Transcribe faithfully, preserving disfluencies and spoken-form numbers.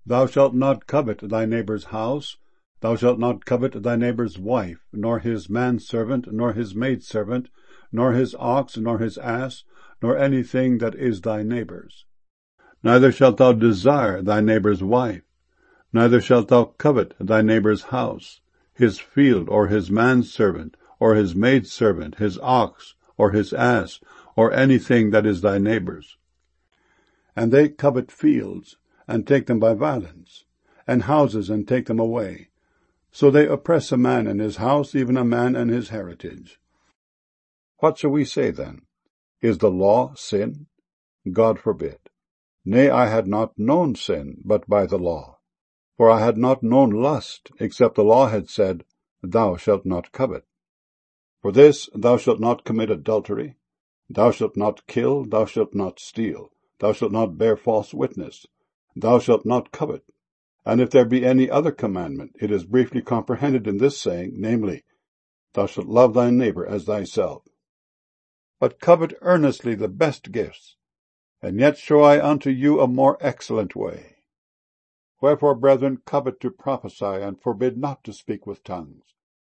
Thou shalt not covet thy neighbour's house, thou shalt not covet thy neighbour's wife, nor his manservant, nor his maidservant, nor his ox, nor his ass, nor anything that is thy neighbour's. Neither shalt thou desire thy neighbour's wife, neither shalt thou covet thy neighbour's house, his field, or his manservant, or his maidservant, his ox, or his ass, or anything that is thy neighbour's. And they covet fields, and take them by violence, and houses, and take them away. So they oppress a man and his house, even a man and his heritage. What shall we say then? Is the law sin? God forbid. Nay, I had not known sin, but by the law. For I had not known lust, except the law had said, Thou shalt not covet. For this, thou shalt not commit adultery, thou shalt not kill, thou shalt not steal, thou shalt not bear false witness, thou shalt not covet. And if there be any other commandment, it is briefly comprehended in this saying, namely, Thou shalt love thy neighbour as thyself. But covet earnestly the best gifts, and yet show I unto you a more excellent way. Wherefore, brethren, covet to prophesy, and forbid not to speak with tongues.